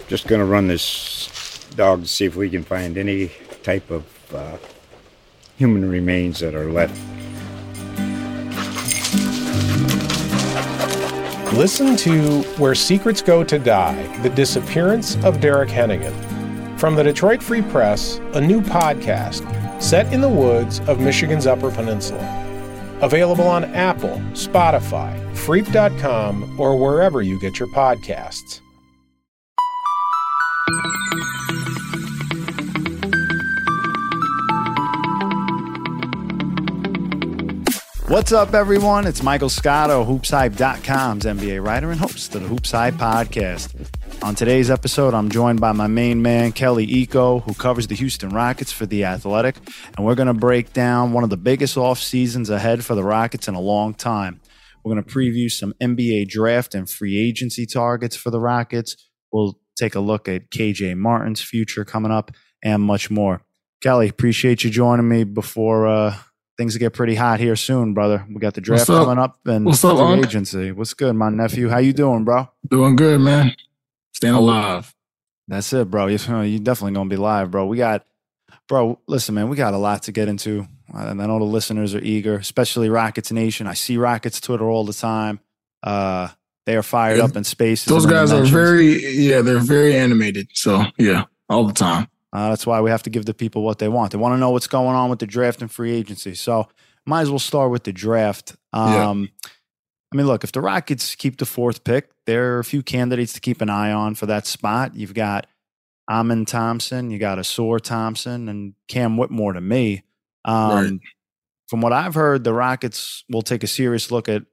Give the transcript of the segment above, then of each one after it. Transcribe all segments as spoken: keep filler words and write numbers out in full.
Just going to run this dog to see if we can find any type of uh, human remains that are left. Listen to Where Secrets Go to Die, The Disappearance of Derek Hennigan. From the Detroit Free Press, a new podcast set in the woods of Michigan's Upper Peninsula. Available on Apple, Spotify, Freep dot com, or wherever you get your podcasts. What's up, everyone? It's Michael Scotto, hoops hype dot com's N B A writer and host of the Hoops Hype podcast. On today's episode, I'm joined by my main man, Kelly Iko, who covers the Houston Rockets for The Athletic, and we're going to break down one of the biggest off seasons ahead for the Rockets in a long time. We're going to preview some N B A draft and free agency targets for the Rockets. We'll take a look at K J Martin's future coming up and much more. Kelly, appreciate you joining me before uh, things get pretty hot here soon, brother. We got the draft What's up? coming up and What's up, free Unc? agency. What's good, my nephew? How you doing, bro? Doing good, man. Staying alive. That's it, bro. You're, you're definitely going to be live, bro. We got, bro, listen, man, we got a lot to get into. And I know the listeners are eager, especially Rockets Nation. I see Rockets Twitter all the time. Uh, they are fired Yeah. up in spaces. Those and guys are dimensions. very, yeah, they're very animated. So, yeah, all the time. Uh, that's why we have to give the people what they want. They want to know what's going on with the draft and free agency. So might as well start with the draft. Um, yeah. I mean, look, if the Rockets keep the fourth pick, there are a few candidates to keep an eye on for that spot. You've got Amen Thompson, you got Ausar Thompson, and Cam Whitmore to me. Um, Right. From what I've heard, the Rockets will take a serious look at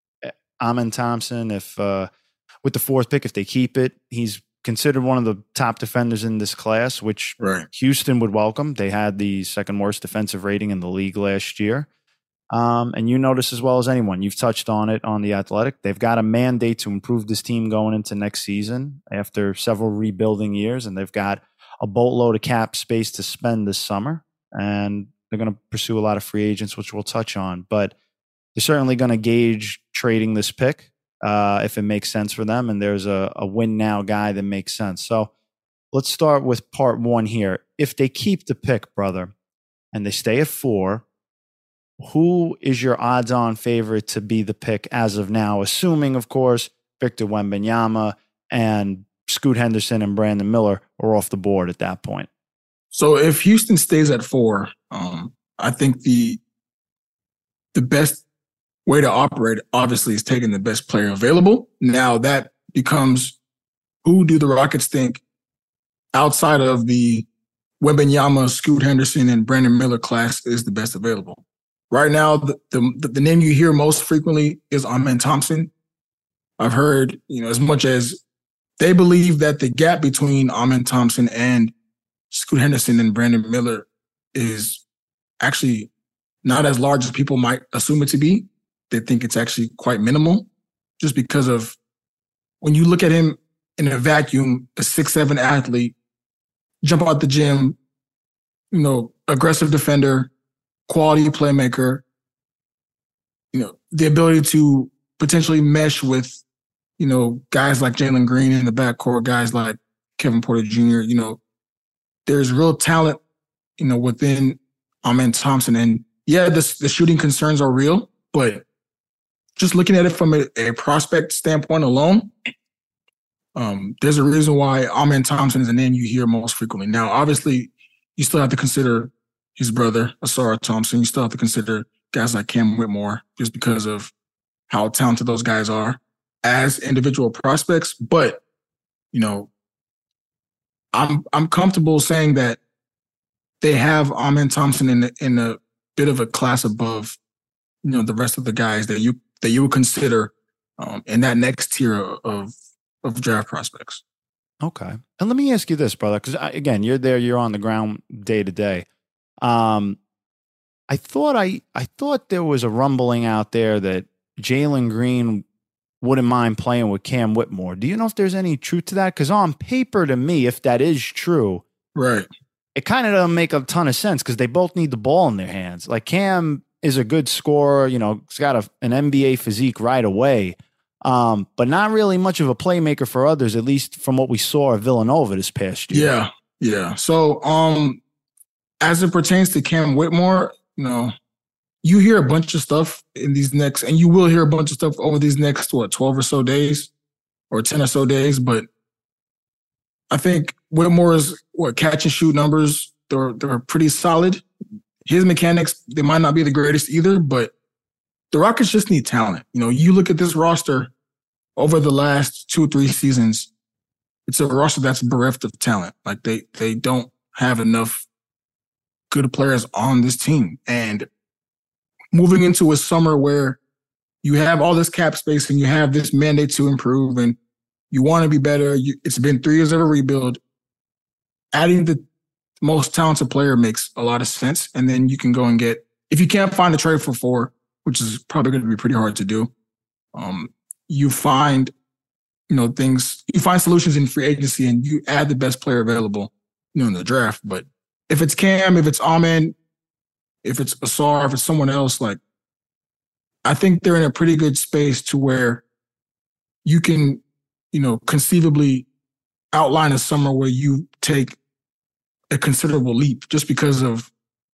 Amen Thompson if uh, with the fourth pick, if they keep it. He's considered one of the top defenders in this class, which Right. Houston would welcome. They had the second worst defensive rating in the league last year. Um, and you notice as well as anyone, you've touched on it on The Athletic. They've got a mandate to improve this team going into next season after several rebuilding years, and they've got a boatload of cap space to spend this summer. And they're going to pursue a lot of free agents, which we'll touch on. But they're certainly going to gauge trading this pick uh, if it makes sense for them. And there's a, a win now guy that makes sense. So let's start with part one here. If they keep the pick, brother, and they stay at four, who is your odds-on favorite to be the pick as of now, assuming, of course, Victor Wembanyama and Scoot Henderson and Brandon Miller are off the board at that point? So if Houston stays at four, um, I think the the best way to operate, obviously, is taking the best player available. Now that becomes, who do the Rockets think outside of the Wembanyama, Scoot Henderson, and Brandon Miller class is the best available? Right now, the, the the name you hear most frequently is Amen Thompson. I've heard, you know, as much as they believe that the gap between Amen Thompson and Scoot Henderson and Brandon Miller is actually not as large as people might assume it to be. They think it's actually quite minimal, just because of when you look at him in a vacuum, a six seven athlete, jump out the gym, you know, aggressive defender, quality playmaker, you know, the ability to potentially mesh with, you know, guys like Jalen Green in the backcourt, guys like Kevin Porter Junior, you know, there's real talent, you know, within Amen Thompson. And yeah, the, the shooting concerns are real, but just looking at it from a, a prospect standpoint alone, um, there's a reason why Amen Thompson is a name you hear most frequently. Now, obviously, you still have to consider his brother, Ausar Thompson. You still have to consider guys like Cam Whitmore, just because of how talented those guys are as individual prospects. But, you know, I'm I'm comfortable saying that they have Amen Thompson in in a bit of a class above, you know, the rest of the guys that you that you would consider um, in that next tier of of draft prospects. Okay. And let me ask you this, brother, because again, you're there, you're on the ground day to day. Um, I thought I I thought there was a rumbling out there that Jalen Green wouldn't mind playing with Cam Whitmore. Do you know if there's any truth to that? Because on paper, to me, if that is true, right, it kind of doesn't make a ton of sense because they both need the ball in their hands. Like Cam is a good scorer, you know, he's got a, an N B A physique right away. Um, but not really much of a playmaker for others, at least from what we saw at Villanova this past year. Yeah, yeah. So um, as it pertains to Cam Whitmore, you know, you hear a bunch of stuff in these next, and you will hear a bunch of stuff over these next, what, twelve or so days or ten or so days. But I think Whitmore's, what, catch and shoot numbers, they're, they're pretty solid. His mechanics, they might not be the greatest either, but the Rockets just need talent. You know, you look at this roster over the last two or three seasons, it's a roster that's bereft of talent. Like they they don't have enough good players on this team. And moving into a summer where you have all this cap space and you have this mandate to improve and you want to be better, you, it's been three years of a rebuild. Adding the most talented player makes a lot of sense. And then you can go and get, if you can't find a trade for four, which is probably going to be pretty hard to do. Um, you find, you know, things, you find solutions in free agency and you add the best player available, you know, in the draft. But if it's Cam, if it's Amen, if it's Asar, if it's someone else, like, I think they're in a pretty good space to where you can, you know, conceivably outline a summer where you take a considerable leap just because of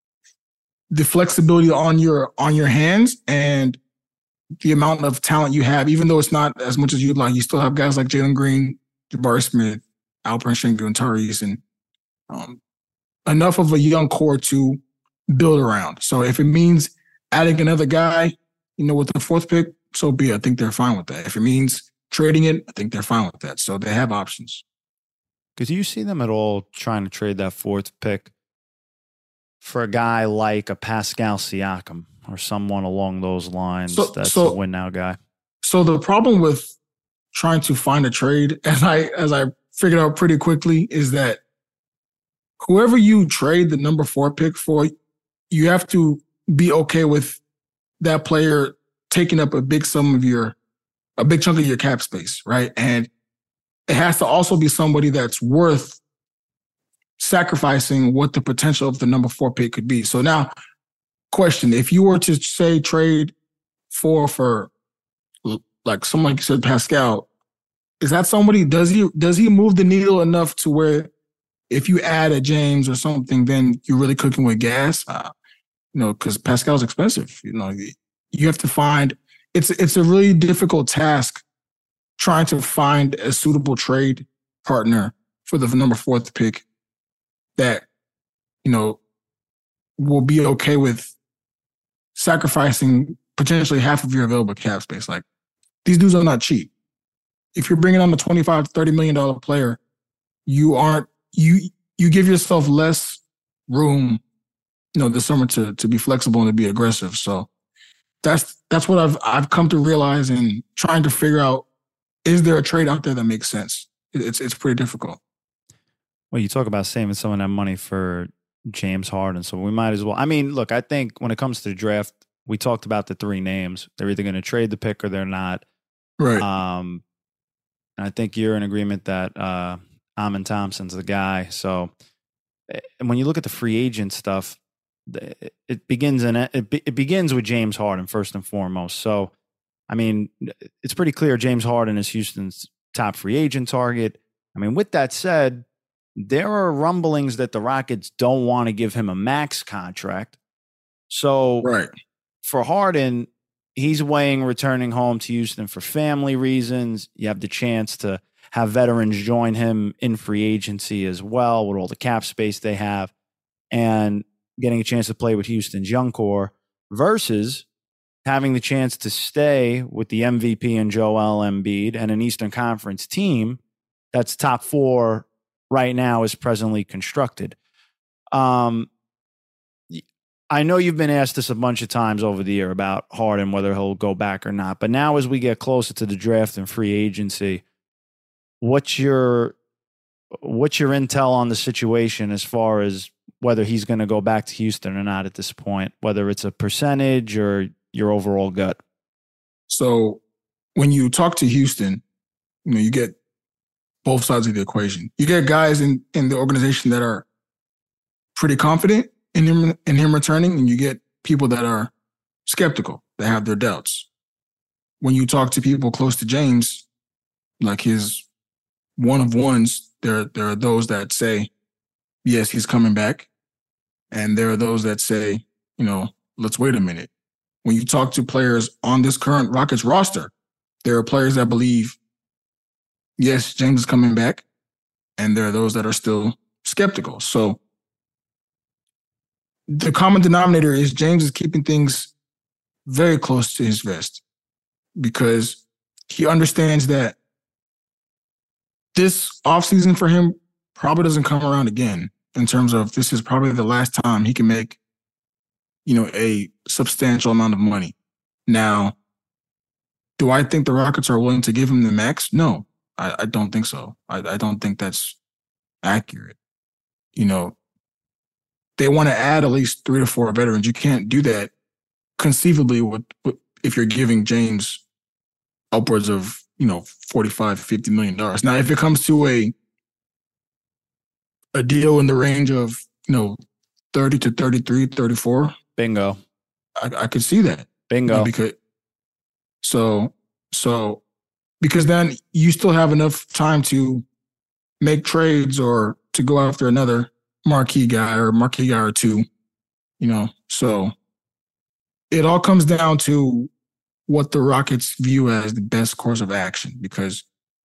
the flexibility on your on your hands and the amount of talent you have, even though it's not as much as you'd like. You still have guys like Jalen Green, Jabari Smith, Alperen Sengun, and Tyrese, and um, enough of a young core to build around. So if it means adding another guy, you know, with the fourth pick, so be it. I think they're fine with that. If it means trading it, I think they're fine with that. So they have options. Because do you see them at all trying to trade that fourth pick for a guy like a Pascal Siakam or someone along those lines so, that's so, a win now guy? So the problem with trying to find a trade, as I as I figured out pretty quickly, is that whoever you trade the number four pick for, you have to be okay with that player taking up a big sum of your, a big chunk of your cap space, right? And it has to also be somebody that's worth sacrificing what the potential of the number four pick could be. So now, question, if you were to say trade four for, like someone like you said, Pascal, is that somebody, does he does he move the needle enough to where if you add a James or something, then you're really cooking with gas? Uh, you know, because Pascal's expensive. You know, you have to find, it's it's a really difficult task trying to find a suitable trade partner for the number fourth pick that, you know, will be okay with sacrificing potentially half of your available cap space. Like, these dudes are not cheap. If you're bringing on a twenty-five, thirty million dollars player, you aren't, you you give yourself less room, you know, this summer to to be flexible and to be aggressive. So that's that's what I've I've come to realize in trying to figure out, is there a trade out there that makes sense? It's it's pretty difficult. Well, you talk about saving some of that money for James Harden, so we might as well. I mean, look, I think when it comes to the draft, we talked about the three names. They're either going to trade the pick or they're not. Right. Um, and I think you're in agreement that uh, Amen Thompson's the guy. So and when you look at the free agent stuff, it begins in it, it begins with James Harden first and foremost. So, I mean, it's pretty clear James Harden is Houston's top free agent target. I mean, with that said, there are rumblings that the Rockets don't want to give him a max contract. So right. for Harden, he's weighing returning home to Houston for family reasons. You have the chance to have veterans join him in free agency as well with all the cap space they have and getting a chance to play with Houston's young core versus having the chance to stay with the M V P and Joel Embiid and an Eastern Conference team that's top four right now is presently constructed. Um, I know you've been asked this a bunch of times over the year about Harden, whether he'll go back or not. But now as we get closer to the draft and free agency, what's your what's your intel on the situation as far as whether he's going to go back to Houston or not at this point, whether it's a percentage or your overall gut? So when you talk to Houston, you know, you get both sides of the equation. You get guys in, in the organization that are pretty confident in him in him returning, and you get people that are skeptical, that have their doubts. when you talk to people close to James, like his one of ones, there, there are those that say, yes, he's coming back. And there are those that say, you know, let's wait a minute. When you talk to players on this current Rockets roster, there are players that believe, yes, James is coming back. And there are those that are still skeptical. So the common denominator is James is keeping things very close to his vest because he understands that this offseason for him probably doesn't come around again in terms of this is probably the last time he can make, you know, a substantial amount of money. Now, do I think the Rockets are willing to give him the max? No, I, I don't think so. I, I don't think that's accurate. You know, they want to add at least three to four veterans. You can't do that conceivably with, with if you're giving James upwards of, you know, forty-five, fifty million dollars. Now, if it comes to a a deal in the range of, you know, thirty to thirty-three, thirty-four, bingo. I, I could see that. Bingo. You know, because so so because then you still have enough time to make trades or to go after another marquee guy or marquee guy or two, you know. So it all comes down to what the Rockets view as the best course of action because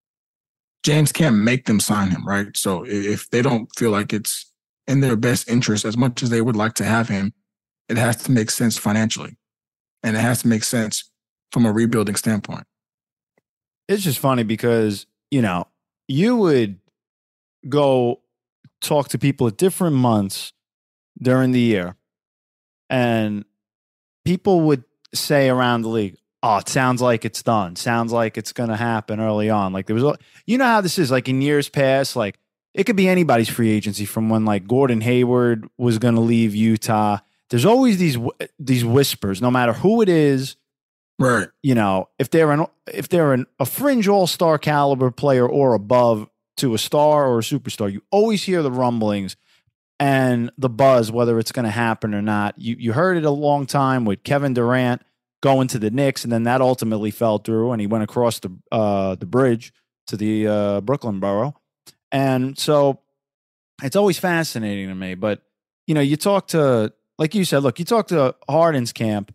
James can't make them sign him, right? So if they don't feel like it's in their best interest as much as they would like to have him, it has to make sense financially. And it has to make sense from a rebuilding standpoint. It's just funny because, you know, you would go talk to people at different months during the year and people would say around the league, oh, it sounds like it's done. Sounds like it's going to happen early on. Like there was, you know how this is like in years past, like it could be anybody's free agency from when like Gordon Hayward was going to leave Utah. There's always these, these whispers, no matter who it is, right? You know, if they're an, if they're an, a fringe all-star caliber player or above to a star or a superstar, you always hear the rumblings and the buzz, whether it's going to happen or not. You, you heard it a long time with Kevin Durant going to the Knicks, and then that ultimately fell through, and he went across the uh, the bridge to the uh, Brooklyn borough. And so it's always fascinating to me. But, you know, you talk to, like you said, look, you talk to Harden's camp,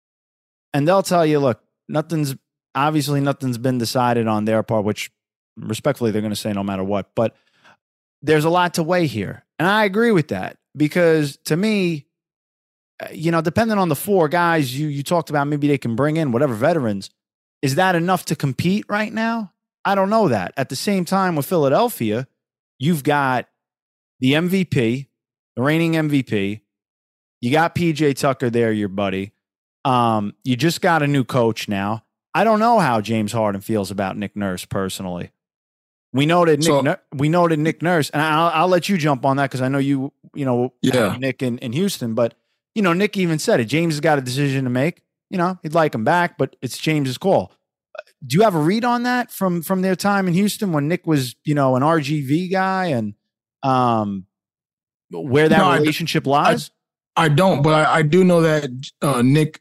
and they'll tell you, look, nothing's, obviously nothing's been decided on their part, which respectfully they're going to say no matter what. But there's a lot to weigh here. And I agree with that because to me, you know, depending on the four guys you you talked about, maybe they can bring in whatever veterans. Is that enough to compete right now? I don't know that. At the same time with Philadelphia, you've got the M V P, the reigning M V P. You got P J Tucker there, your buddy. Um, you just got a new coach now. I don't know how James Harden feels about Nick Nurse personally. We know that Nick, so, Nur- we know that Nick Nurse, and I'll, I'll let you jump on that because I know you, you know, yeah. Nick in, in Houston, but you know, Nick even said it. James has got a decision to make. You know, he'd like him back, but it's James's call. Do you have a read on that from from their time in Houston when Nick was, you know, an R G V guy and um, where that no, relationship I, lies? I, I don't, but I, I do know that uh, Nick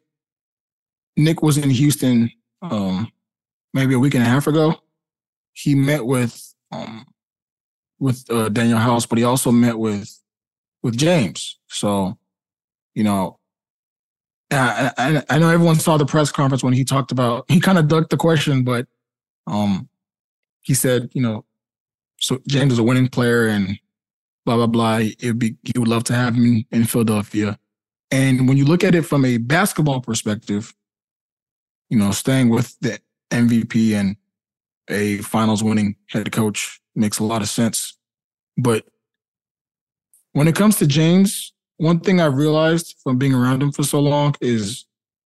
Nick was in Houston um, maybe a week and a half ago. He met with um, with uh, Daniel House, but he also met with with James. So. You know, I, I, I know everyone saw the press conference when he talked about, he kind of ducked the question, but um, he said, you know, so James is a winning player and blah, blah, blah. It'd be, he would love to have him in, in Philadelphia. And when you look at it from a basketball perspective, you know, staying with the M V P and a finals winning head coach makes a lot of sense. But when it comes to James, one thing I've realized from being around him for so long is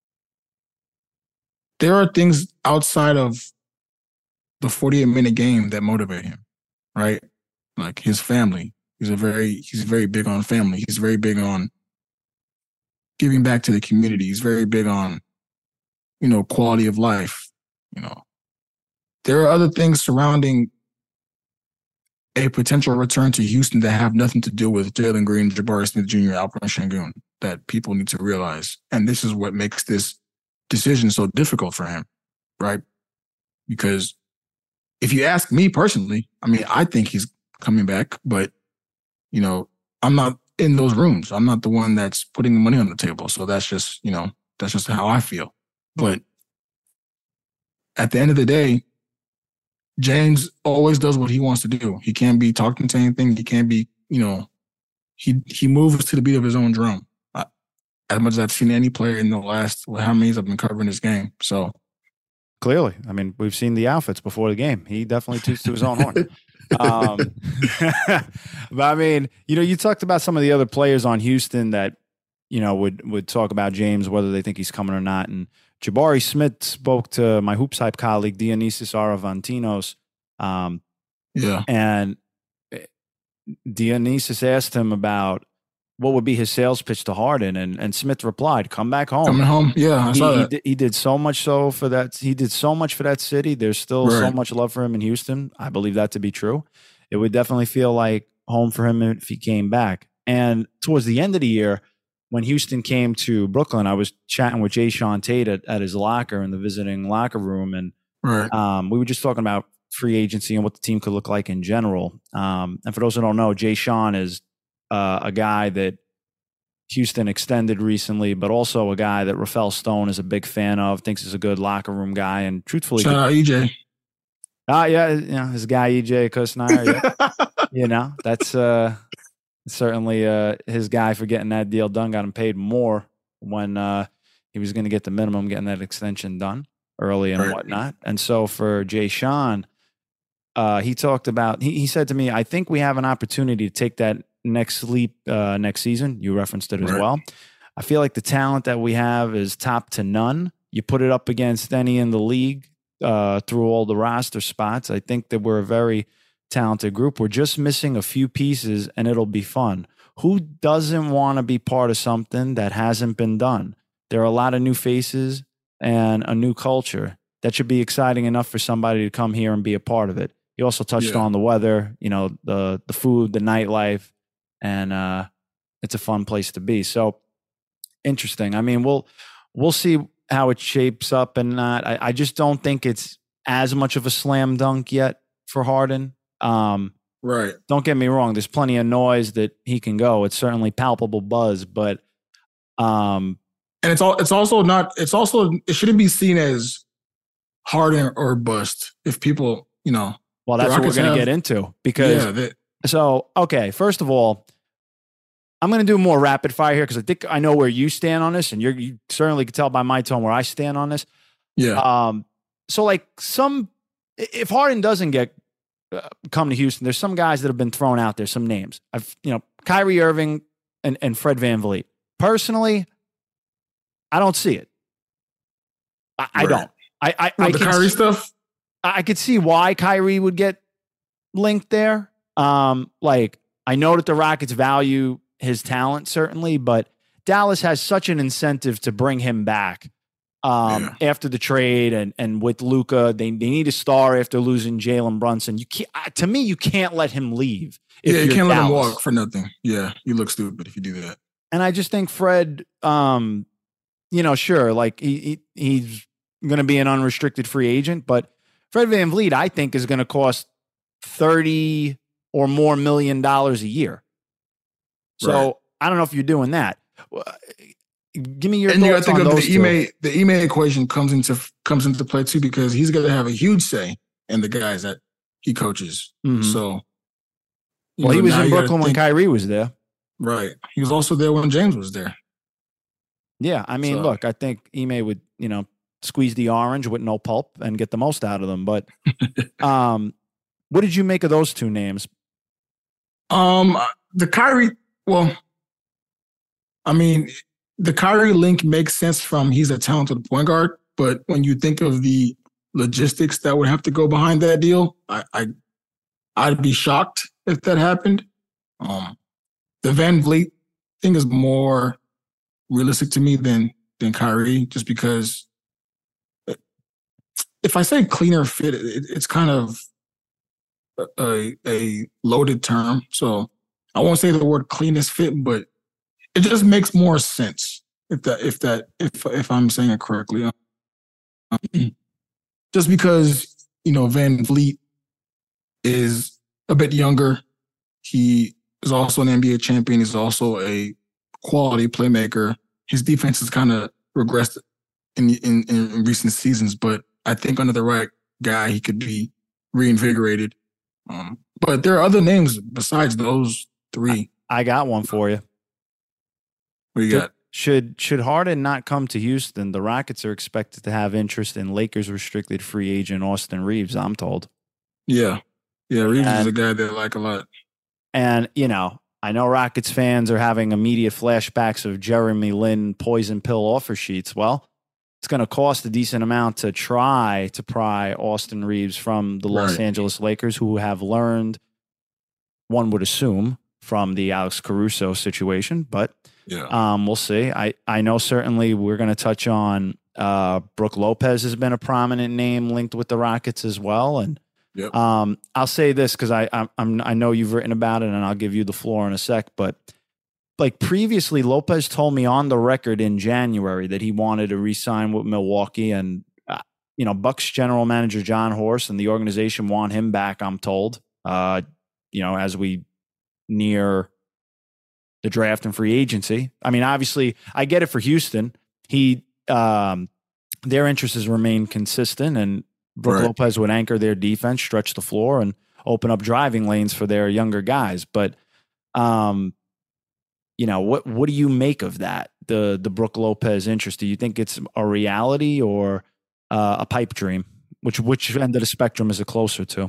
there are things outside of the forty-eight minute game that motivate him, right? Like his family. He's a very, he's very big on family. He's very big on giving back to the community. He's very big on, you know, quality of life. You know, there are other things surrounding a potential return to Houston that have nothing to do with Jalen Green, Jabari Smith Junior, Alperen Sengun that people need to realize. And this is what makes this decision so difficult for him. right? Because if you ask me personally, I mean, I think he's coming back, but, you know, I'm not in those rooms. I'm not the one that's putting money on the table. So that's just, you know, that's just how I feel. But at the end of the day, James always does what he wants to do. He can't be talked into anything. He can't be, you know, he he moves to the beat of his own drum. I, as much as I've seen any player in the last, well, how many years I've been covering this game. So clearly, I mean, we've seen the outfits before the game. He definitely toots to his own horn. um, but I mean, you know, you talked about some of the other players on Houston that, you know, would would talk about James, whether they think he's coming or not. And Jabari Smith spoke to my Hoops Hype colleague, Dionysis Aravantinos. Um, yeah. And Dionysis asked him about what would be his sales pitch to Harden. And, and Smith replied, come back home. Coming home. Yeah, I he, saw he that. did, he did so much so for that. He did so much for that city. There's still Right. so much love for him in Houston. I believe that to be true. It would definitely feel like home for him if he came back. And towards the end of the year, when Houston came to Brooklyn, I was chatting with Jay Sean Tate at, at his locker in the visiting locker room. And Right. um, we were just talking about free agency and what the team could look like in general. Um, and for those who don't know, Jay Sean is uh, a guy that Houston extended recently, but also a guy that Rafael Stone is a big fan of, thinks is a good locker room guy. And truthfully, Shout out E J. Ah, yeah, you know, his guy E J Kusnire, yeah. You know, that's uh, certainly uh, his guy for getting that deal done. Got him paid more when uh, he was going to get the minimum, getting that extension done early and Right. whatnot. And so for Jay Sean, uh, he talked about. He, he said to me, "I think we have an opportunity to take that next leap uh, next season." You referenced it as Right. well. I feel like the talent that we have is top to none. You put it up against any in the league. Uh, through all the roster spots, I think that we're a very talented group. We're just missing a few pieces, and it'll be fun. Who doesn't want to be part of something that hasn't been done? There are a lot of new faces and a new culture that should be exciting enough for somebody to come here and be a part of it. You also touched Yeah. on the weather, you know, the the food, the nightlife, and uh, it's a fun place to be. So interesting. I mean, we'll we'll see how it shapes up and not. I, I just don't think it's as much of a slam dunk yet for Harden. Um, Right. don't get me wrong. There's plenty of noise that he can go. It's certainly palpable buzz, but um, And it's all it's also not it's also it shouldn't be seen as Harden or bust if people, you know. well, that's The what we're Rockets going to have- get into because Yeah, that, so, okay, first of all, I'm going to do more rapid fire here because I think I know where you stand on this, and you're, you certainly can tell by my tone where I stand on this. yeah. Um, so, like, some, if Harden doesn't get uh, come to Houston, there's some guys that have been thrown out there, some names. I've, you know, Kyrie Irving and, and Fred VanVleet. Personally, I don't see it. I, I Right. don't. I, I, Well, I the can Kyrie see- stuff. I could see why Kyrie would get linked there. Um, like I know that the Rockets value his talent certainly, but Dallas has such an incentive to bring him back um, after the trade and and with Luka. They they need a star after losing Jalen Brunson. You can't. uh, To me, you can't let him leave. if Yeah, you you're can't let him Dallas. walk for nothing. Yeah, you look stupid if you do that. And I just think Fred, um, you know, sure, like he, he he's going to be an unrestricted free agent, but Fred VanVleet, I think, is going to cost thirty or more million dollars a year. So Right. I don't know if you're doing that. Well, give me your And you got thoughts to think on of those the two. Ime the Ime equation comes into comes into play too because he's going to have a huge say in the guys that he coaches. Mhm. So, you Well, he know, was now in you gotta Brooklyn when think- Kyrie was there. Right. He was also there when James was there. Yeah, I mean, So- look, I think Ime would, you know, squeeze the orange with no pulp and get the most out of them. But um, what did you make of those two names? Um, the Kyrie, well, I mean, the Kyrie link makes sense from he's a talented point guard, but when you think of the logistics that would have to go behind that deal, I, I I'd be shocked if that happened. Um, the Van Vliet thing is more realistic to me than than Kyrie, just because if I say cleaner fit, it, it's kind of a, a loaded term. So I won't say the word cleanest fit, but it just makes more sense if that if that if if I'm saying it correctly. Um, just because, you know, Van Vliet is a bit younger. He is also an N B A champion. He's also a quality playmaker. His defense has kind of regressed in, in in recent seasons, but I think under the right guy, he could be reinvigorated. Um, but there are other names besides those three. I, I got one for you. What do you got? Should should Harden not come to Houston, the Rockets are expected to have interest in Lakers restricted free agent Austin Reeves, I'm told. Yeah. Yeah, Reeves and, is a guy that I like a lot. And, you know, I know Rockets fans are having immediate flashbacks of Jeremy Lin poison pill offer sheets. Well, it's going to cost a decent amount to try to pry Austin Reeves from the Los Right. Angeles Lakers, who have learned, one would assume, from the Alex Caruso situation, but Yeah. um, we'll see. I, I know certainly we're going to touch on uh, Brook Lopez has been a prominent name linked with the Rockets as well. And Yep. um, I'll say this because I I'm, I'm I know you've written about it, and I'll give you the floor in a sec. But like previously, Lopez told me on the record in January that he wanted to re-sign with Milwaukee, and uh, you know, Bucks general manager John Horst and the organization want him back. I'm told. Uh, you know, as we near the draft and free agency. I mean, obviously, I get it for Houston. He um, their interests has remained consistent, and Brook Right. Lopez would anchor their defense, stretch the floor, and open up driving lanes for their younger guys. But, um, you know, what what do you make of that? The the Brook Lopez interest? Do you think it's a reality or uh, a pipe dream? Which which end of the spectrum is it closer to?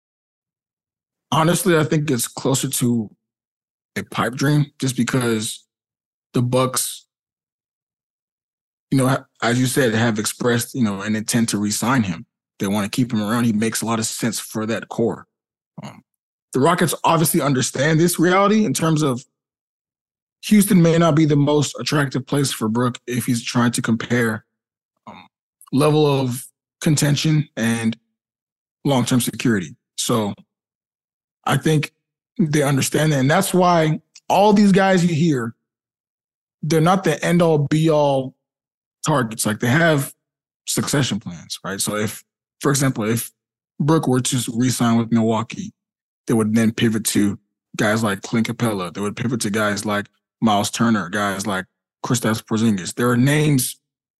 Honestly, I think it's closer to a pipe dream just because the Bucks, you know, as you said, have expressed, you know, an intent to re-sign him. They want to keep him around. He makes a lot of sense for that core. Um, the Rockets obviously understand this reality in terms of Houston may not be the most attractive place for Brook if he's trying to compare um, level of contention and long-term security. So I think they understand that. And that's why all these guys you hear, they're not the end-all, be-all targets. Like they have succession plans, right? So if, for example, if Brook were to re-sign with Milwaukee, they would then pivot to guys like Clint Capella. They would pivot to guys like Miles Turner, guys like Kristaps Porzingis. There are names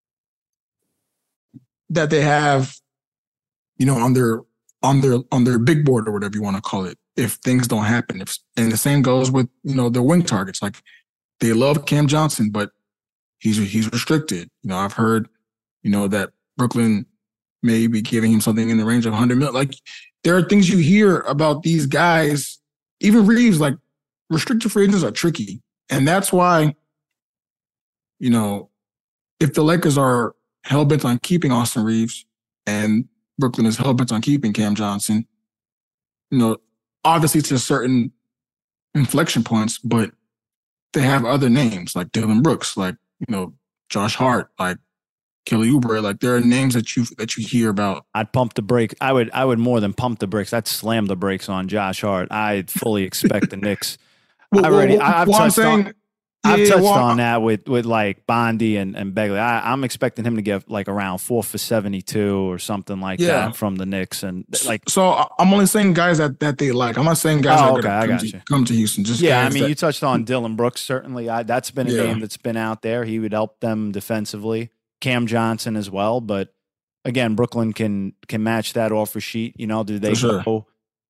that they have, you know, on their on their on their big board or whatever you want to call it. If things don't happen, if and the same goes with, you know, their wing targets. Like they love Cam Johnson, but he's he's restricted. You know, I've heard, you know, that Brooklyn may be giving him something in the range of one hundred million. Like there are things you hear about these guys, even Reeves. Like restricted free agents are tricky, and that's why, you know, if the Lakers are hell bent on keeping Austin Reeves and Brooklyn is hell bent on keeping Cam Johnson, you know, obviously to certain inflection points, but they have other names like Dylan Brooks, like, you know, Josh Hart, like Kelly Oubre. Like there are names that you that you hear about. I'd pump the brake. I would I would more than pump the brakes. I'd slam the brakes on Josh Hart. I fully expect the Knicks. Well, I already well, I've well, I'm touched saying, on I've yeah, touched well, on that with with like Bondi and, and Begley. I, I'm expecting him to get like around four for seventy-two or something like Yeah. that from the Knicks. And like So I- I'm only saying guys that, that they like. I'm not saying guys Oh, that okay, are I gonna got come, you. to, come to Houston. Just yeah, I guys mean that, you touched on Dylan Brooks certainly. I, that's been a Yeah. name that's been out there. He would help them defensively. Cam Johnson as well, but again, Brooklyn can can match that offer sheet. You know, do they For sure. go?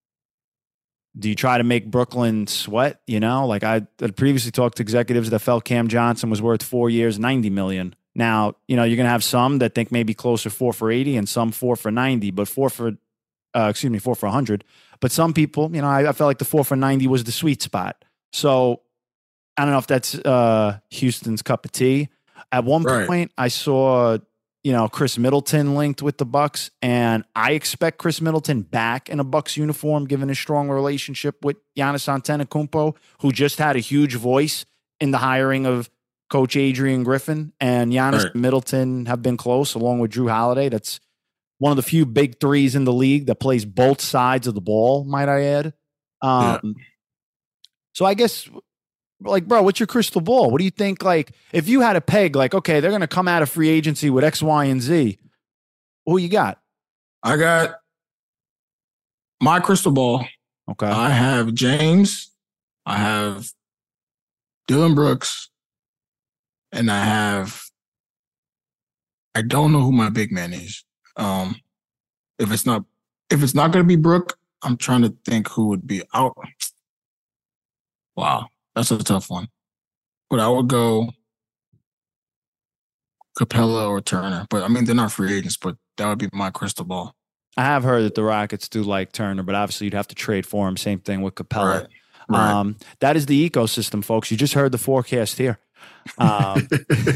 Do you try to make Brooklyn sweat? You know, like I had previously talked to executives that felt Cam Johnson was worth four years, ninety million. Now, you know, you're going to have some that think maybe closer four for eighty and some four for ninety, but four for, uh, excuse me, four for one hundred. But some people, you know, I, I felt like the four for ninety was the sweet spot. So I don't know if that's uh, Houston's cup of tea. At one Right. point, I saw, you know, Chris Middleton linked with the Bucks, and I expect Chris Middleton back in a Bucks uniform, given his strong relationship with Giannis Antetokounmpo, who just had a huge voice in the hiring of Coach Adrian Griffin. And Giannis Right. and Middleton have been close, along with Drew Holiday. That's one of the few big threes in the league that plays both sides of the ball, might I add. Um, Yeah. So I guess, like, bro, what's your crystal ball? What do you think? Like, if you had a peg, like, okay, they're going to come out of free agency with X, Y, and Z, who you got? I got my crystal ball. Okay. I have James. I have Dylan Brooks. And I have, I don't know who my big man is. Um, if it's not, if it's not going to be Brook, I'm trying to think who would be out. Wow, that's a tough one. But I would go Capella or Turner. But I mean, they're not free agents, but that would be my crystal ball. I have heard that the Rockets do like Turner, but obviously you'd have to trade for him. Same thing with Capella. Right. Right. Um, that is the ecosystem, folks. You just heard the forecast here. Um,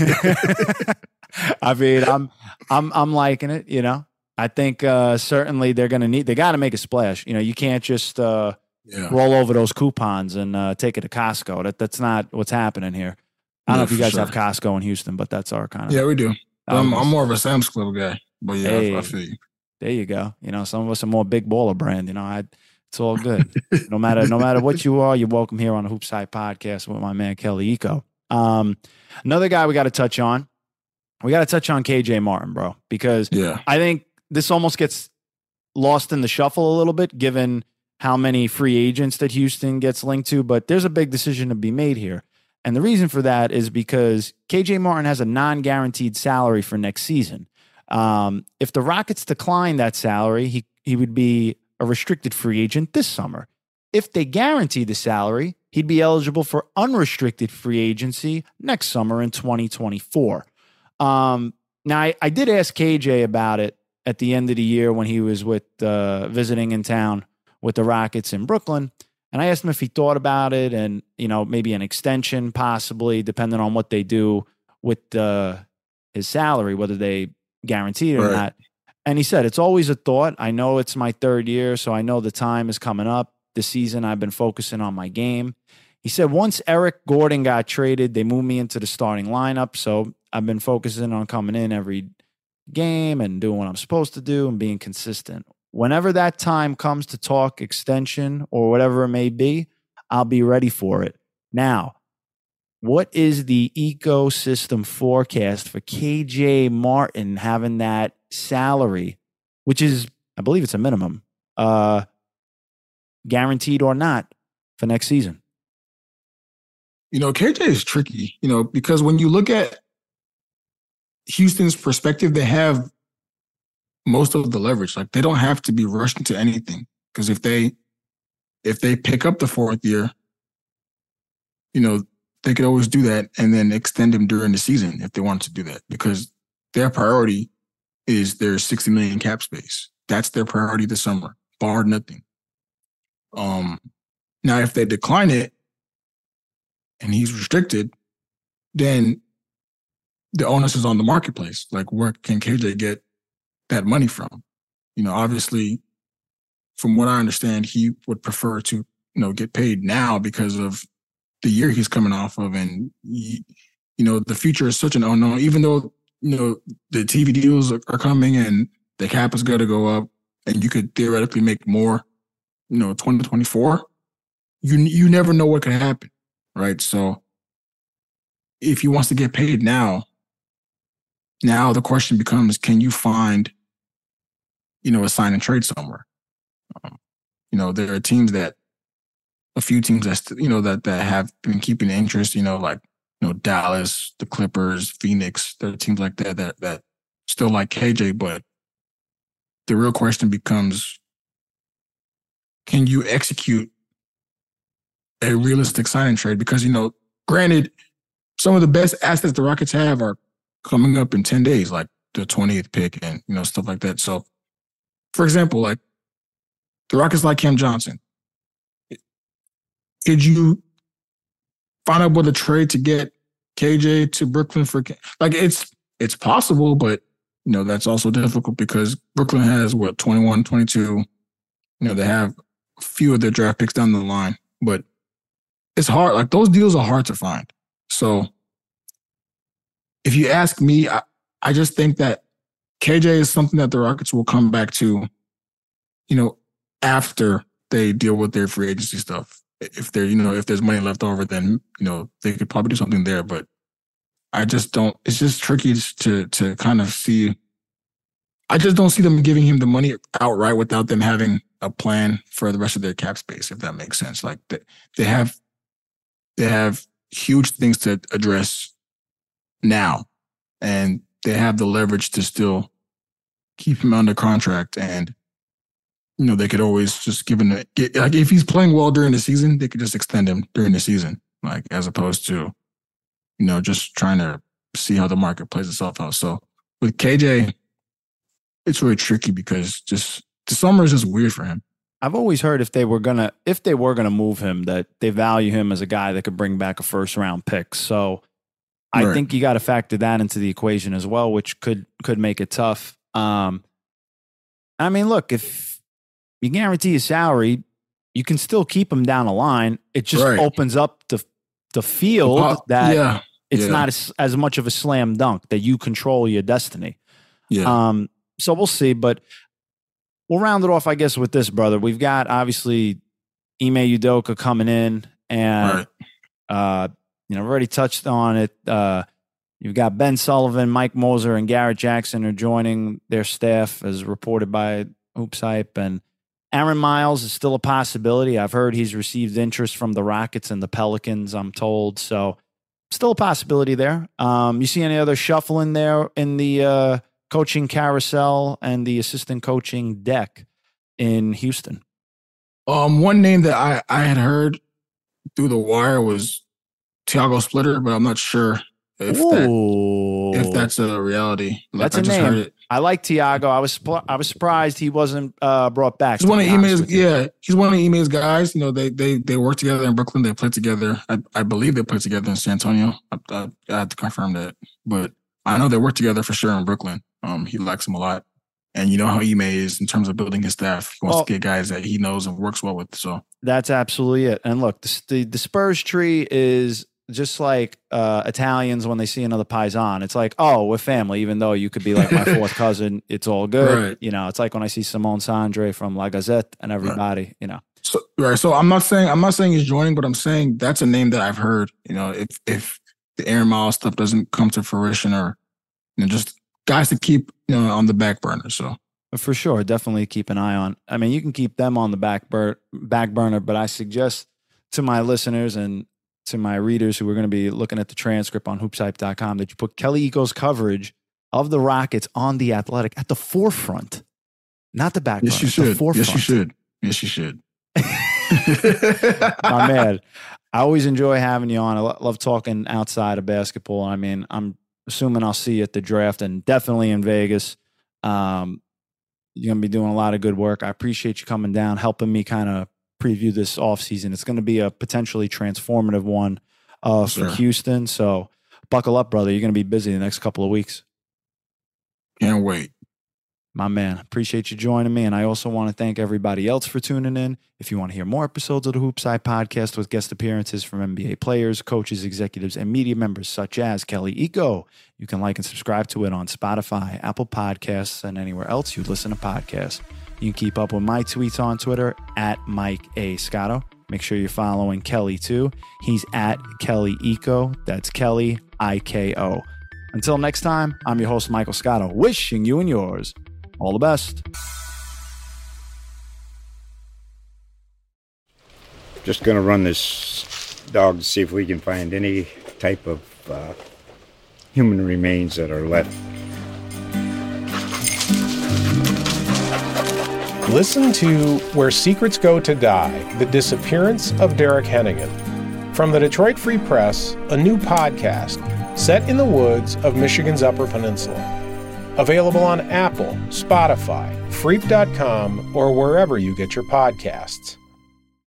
I mean, I'm, I'm, I'm liking it. You know, I think uh, certainly they're going to need. They got to make a splash. You know, you can't just uh, yeah. roll over those coupons and uh, take it to Costco. That that's not what's happening here. I don't yeah, know if you guys sure. have Costco in Houston, but that's our kind of. Yeah, we do. I'm, I'm more of a Sam's Club guy, but yeah, hey, I, I feel you. There you go. You know, some of us are more big baller brand. You know, I. It's all good. No matter no matter what you are, you're welcome here on the Hoopside Podcast with my man Kelly Eco. Um, another guy we got to touch on. We got to touch on K J Martin, bro, because yeah. I think this almost gets lost in the shuffle a little bit, given how many free agents that Houston gets linked to. But there's a big decision to be made here, and the reason for that is because K J Martin has a non-guaranteed salary for next season. Um, if the Rockets decline that salary, he he would be a restricted free agent this summer. If they guarantee the salary, he'd be eligible for unrestricted free agency next summer in twenty twenty-four. Um, now, I, I did ask K J about it at the end of the year when he was with uh, visiting in town with the Rockets in Brooklyn. And I asked him if he thought about it and, you know, maybe an extension possibly, depending on what they do with uh, his salary, whether they guarantee it or right. not. And he said, it's always a thought. I know it's my third year, so I know the time is coming up. This season, I've been focusing on my game. He said, once Eric Gordon got traded, they moved me into the starting lineup. So I've been focusing on coming in every game and doing what I'm supposed to do and being consistent. Whenever that time comes to talk extension or whatever it may be, I'll be ready for it. Now, what is the ecosystem forecast for K J Martin having that salary, which is, I believe it's a minimum, uh, guaranteed or not for next season? You know, K J is tricky, you know, because when you look at Houston's perspective, they have most of the leverage. Like they don't have to be rushed into anything because if they, if they pick up the fourth year, you know, they could always do that and then extend him during the season if they wanted to do that because their priority is their sixty million cap space. That's their priority this summer, bar nothing. Um, now, if they decline it and he's restricted, then the onus is on the marketplace. Like, where can K J get that money from? You know, obviously, from what I understand, he would prefer to, you know, get paid now because of the year he's coming off of. And, he, you know, the future is such an unknown, even though, you know, the T V deals are, are coming and the cap is going to go up and you could theoretically make more, you know, twenty twenty-four, you you never know what could happen, right? So if he wants to get paid now, now the question becomes, can you find, you know, a sign and trade somewhere? Um, you know, there are teams that, a few teams that, you know, that, that have been keeping interest, you know, like, you know, Dallas, the Clippers, Phoenix, there are teams like that, that, that still like K J, but the real question becomes, can you execute a realistic sign and trade? Because, you know, granted, some of the best assets the Rockets have are coming up in ten days, like the twentieth pick and, you know, stuff like that. So, for example, like the Rockets like Cam Johnson. Could you find out what a trade to get K J to Brooklyn for? Like, it's it's possible, but, you know, that's also difficult because Brooklyn has, what, twenty-one, twenty-two. You know, they have a few of their draft picks down the line, but it's hard. Like, those deals are hard to find. So if you ask me, I, I just think that K J is something that the Rockets will come back to, you know, after they deal with their free agency stuff. If they're, you know, if there's money left over, then, you know, they could probably do something there. But I just don't, it's just tricky to to kind of see I just don't see them giving him the money outright without them having a plan for the rest of their cap space, if that makes sense. Like they, they have, they have huge things to address now, and they have the leverage to still keep him under contract. And you know, they could always just give him, get, like if he's playing well during the season, they could just extend him during the season, like as opposed to, you know, just trying to see how the market plays itself out. So with K J, it's really tricky because just the summer is just weird for him. I've always heard if they were gonna if they were gonna move him, that they value him as a guy that could bring back a first round pick. So I Right. think you got to factor that into the equation as well, which could could make it tough. Um, I mean, look, if you guarantee his salary, you can still keep him down the line. It just Right. opens up the the field Uh, that yeah, it's yeah. not as, as much of a slam dunk, that you control your destiny. yeah, Um, so we'll see, but we'll round it off, I guess, with this, brother. We've got obviously Ime Udoka coming in, and right. uh, you know, we've already touched on it. Uh, you've got Ben Sullivan, Mike Moser, and Garrett Jackson are joining their staff, as reported by Hoops Hype. And Aaron Miles is still a possibility. I've heard he's received interest from the Rockets and the Pelicans, I'm told. So still a possibility there. Um, you see any other shuffling there in the uh, coaching carousel and the assistant coaching deck in Houston? Um, one name that I, I had heard through the wire was Tiago Splitter, but I'm not sure if that Ooh. if that's a reality. Like, That's I a just name. heard it. I like Tiago. I was sp- I was surprised he wasn't uh, brought back. He's to one of be honest Ime's, with you. yeah, he's one of Ime's guys. You know, they they they work together in Brooklyn. They play together. I, I believe they play together in San Antonio. I, I, I have to confirm that, but I know they work together for sure in Brooklyn. Um, he likes him a lot, and you know how Ime is in terms of building his staff. He wants Well- to get guys that he knows and works well with. So That's absolutely it. And look, the, the, the Spurs tree is just like uh, Italians when they see another paisan. It's like, oh, we're family, even though you could be like my fourth cousin. It's all good. Right. You know, it's like when I see Simone Sandre from La Gazette and everybody, you know. So right. So I'm not saying I'm not saying he's joining, but I'm saying that's a name that I've heard. You know, if if the Aaron Miles stuff doesn't come to fruition, or you know, just guys to keep you know on the back burner. So For sure, definitely keep an eye on. I mean, you can keep them on the back, bur- back burner, but I suggest to my listeners and to my readers who are going to be looking at the transcript on hoops hype dot com that you put Kelly Eco's coverage of the Rockets on The Athletic at the forefront, not the back yes, burner, you should. the forefront. Yes, you should. Yes, you should. My man, I always enjoy having you on. I lo- love talking outside of basketball. I mean, I'm assuming I'll see you at the draft and definitely in Vegas. Um, you're going to be doing a lot of good work. I appreciate you coming down, helping me kind of preview this offseason. It's going to be a potentially transformative one uh, for Sure. Houston. So buckle up, brother. You're going to be busy the next couple of weeks. Can't wait. My man, appreciate you joining me. And I also want to thank everybody else for tuning in. If you want to hear more episodes of the Hoops Hype podcast with guest appearances from N B A players, coaches, executives, and media members such as Kelly Eco, you can like and subscribe to it on Spotify, Apple Podcasts, and anywhere else you listen to podcasts. You can keep up with my tweets on Twitter at Mike A. Scotto. Make sure you're following Kelly too. He's at Kelly Eco. That's Kelly I K O. Until next time, I'm your host, Michael Scotto, wishing you and yours all the best. Just gonna run this dog to see if we can find any type of uh, human remains that are left. Listen to Where Secrets Go to Die, The Disappearance of Derek Hennigan. From the Detroit Free Press, a new podcast set in the woods of Michigan's Upper Peninsula. Available on Apple, Spotify, freep dot com, or wherever you get your podcasts.